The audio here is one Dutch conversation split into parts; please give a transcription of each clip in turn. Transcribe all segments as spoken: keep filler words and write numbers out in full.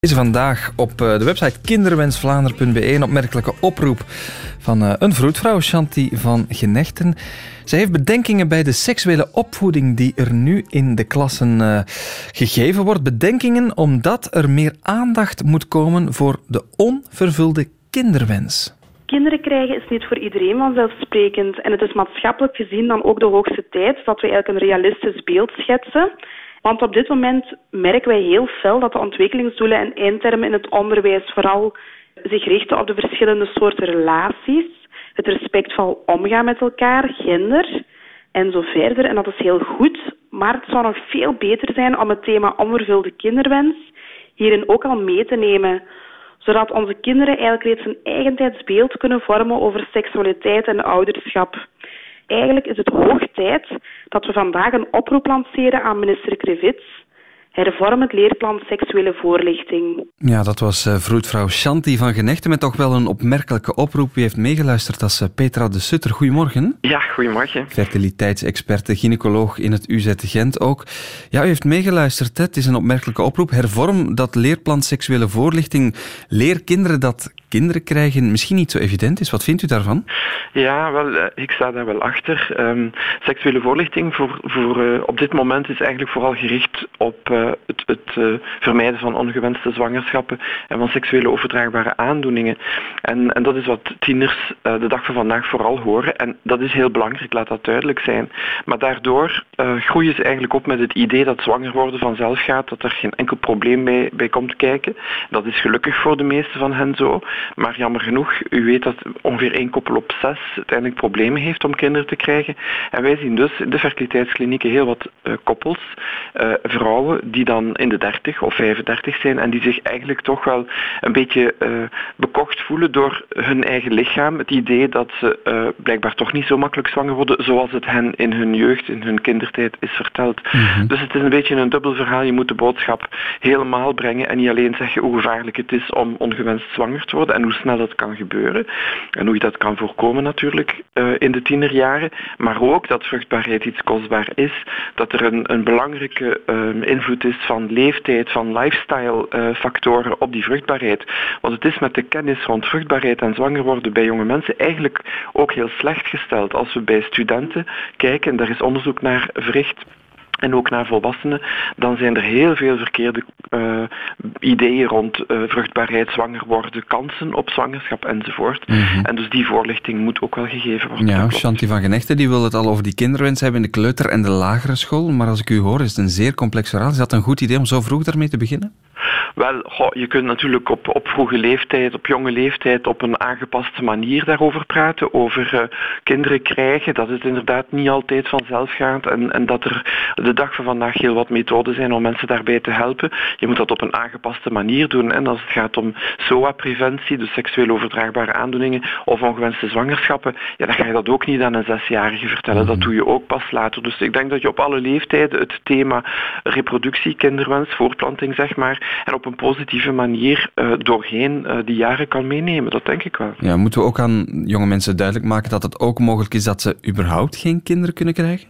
Deze vandaag op de website kinderwensvlaanderen punt be een opmerkelijke oproep van een vroedvrouw, Chanty van Genechten. Zij heeft bedenkingen bij de seksuele opvoeding die er nu in de klassen uh, gegeven wordt. Bedenkingen omdat er meer aandacht moet komen voor de onvervulde kinderwens. Kinderen krijgen is niet voor iedereen vanzelfsprekend. En het is maatschappelijk gezien dan ook de hoogste tijd dat we eigenlijk een realistisch beeld schetsen. Want op dit moment merken wij heel fel dat de ontwikkelingsdoelen en eindtermen in het onderwijs vooral zich richten op de verschillende soorten relaties, het respectvol omgaan met elkaar, gender en zo verder. En dat is heel goed, maar het zou nog veel beter zijn om het thema onvervulde kinderwens hierin ook al mee te nemen, zodat onze kinderen eigenlijk reeds een eigentijds beeld kunnen vormen over seksualiteit en ouderschap. Eigenlijk is het hoog tijd dat we vandaag een oproep lanceren aan minister Krivits. Hervorm het leerplan seksuele voorlichting. Ja, dat was uh, vroedvrouw Chanty van Genechten met toch wel een opmerkelijke oproep. Wie heeft meegeluisterd? Dat is uh, Petra de Sutter. Goedemorgen. Ja, goedemorgen. Fertiliteitsexperte, gynaecoloog in het U Z Gent ook. Ja, u heeft meegeluisterd. Hè? Het is een opmerkelijke oproep. Hervorm dat leerplan seksuele voorlichting. Leer kinderen dat kinderen krijgen misschien niet zo evident is. Wat vindt u daarvan? Ja, wel, uh, ik sta daar wel achter. Um, seksuele voorlichting voor, voor, uh, op dit moment is eigenlijk vooral gericht op uh, het, het uh, vermijden van ongewenste zwangerschappen en van seksuele overdraagbare aandoeningen. En, en dat is wat tieners uh, de dag van vandaag vooral horen. En dat is heel belangrijk, laat dat duidelijk zijn. Maar daardoor uh, groeien ze eigenlijk op met het idee dat zwanger worden vanzelf gaat, dat er geen enkel probleem bij, bij komt kijken. Dat is gelukkig voor de meeste van hen zo. Maar jammer genoeg, u weet dat ongeveer één koppel op zes uiteindelijk problemen heeft om kinderen te krijgen. En wij zien dus in de fertiliteitsklinieken heel wat uh, koppels, uh, vrouwen die dan in de dertig of vijfendertig zijn en die zich eigenlijk toch wel een beetje uh, bekocht voelen door hun eigen lichaam. Het idee dat ze uh, blijkbaar toch niet zo makkelijk zwanger worden zoals het hen in hun jeugd, in hun kindertijd is verteld. Mm-hmm. Dus het is een beetje een dubbel verhaal. Je moet de boodschap helemaal brengen en niet alleen zeggen hoe gevaarlijk het is om ongewenst zwanger te worden en hoe snel dat kan gebeuren en hoe je dat kan voorkomen natuurlijk uh, in de tienerjaren, maar ook dat vruchtbaarheid iets kostbaar is, dat er een, een belangrijke uh, invloed is van leeftijd, van lifestyle uh, factoren op die vruchtbaarheid. Want het is met de kennis rond vruchtbaarheid en zwanger worden bij jonge mensen eigenlijk ook heel slecht gesteld. Als we bij studenten kijken, en daar is onderzoek naar verricht, en ook naar volwassenen, dan zijn er heel veel verkeerde uh, ideeën rond uh, vruchtbaarheid, zwanger worden, kansen op zwangerschap enzovoort. Mm-hmm. En dus die voorlichting moet ook wel gegeven worden. Ja, Chanty van Genechten die wil het al over die kinderwens hebben in de kleuter- en de lagere school, maar als ik u hoor is het een zeer complex verhaal. Is dat een goed idee om zo vroeg daarmee te beginnen? Wel, goh, je kunt natuurlijk op, op vroege leeftijd, op jonge leeftijd, op een aangepaste manier daarover praten, over uh, kinderen krijgen, dat het inderdaad niet altijd vanzelf gaat en, en dat er de dag van vandaag heel wat methoden zijn om mensen daarbij te helpen. Je moet dat op een aangepaste manier doen. En als het gaat om S O A-preventie, dus seksueel overdraagbare aandoeningen of ongewenste zwangerschappen, ja, dan ga je dat ook niet aan een zesjarige vertellen. Dat doe je ook pas later. Dus ik denk dat je op alle leeftijden het thema reproductie, kinderwens, voortplanting, zeg maar, en op een positieve manier uh, doorheen uh, die jaren kan meenemen. Dat denk ik wel. Ja, moeten we ook aan jonge mensen duidelijk maken dat het ook mogelijk is dat ze überhaupt geen kinderen kunnen krijgen?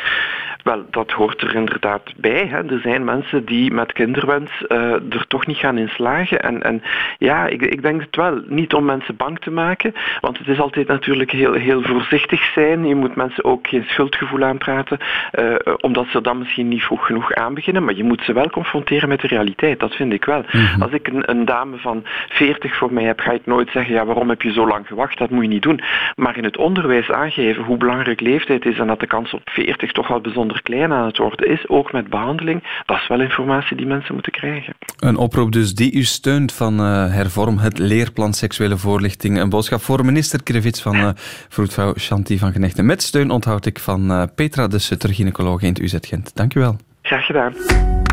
Wel, dat hoort er inderdaad bij. Hè. Er zijn mensen die met kinderwens uh, er toch niet gaan in slagen. En, en ja, ik, ik denk het wel. Niet om mensen bang te maken, want het is altijd natuurlijk heel, heel voorzichtig zijn. Je moet mensen ook geen schuldgevoel aanpraten, uh, omdat ze dan misschien niet vroeg genoeg aanbeginnen. Maar je moet ze wel confronteren met de realiteit. Dat vind ik wel. Mm-hmm. Als ik een, een dame van veertig voor mij heb, ga ik nooit zeggen, ja, waarom heb je zo lang gewacht? Dat moet je niet doen. Maar in het onderwijs aangeven hoe belangrijk leeftijd is en dat de kans op veertig toch wel bijzonder klein aan het worden is, ook met behandeling, dat is wel informatie die mensen moeten krijgen. Een oproep dus die u steunt van uh, Hervorm het leerplan seksuele voorlichting. Een boodschap voor minister Krivits van uh, vroedvrouw Chanty van Genechten. Met steun onthoud ik van uh, Petra de Sutter, gynaecoloog in het U Z Gent. Dank u wel. Graag gedaan.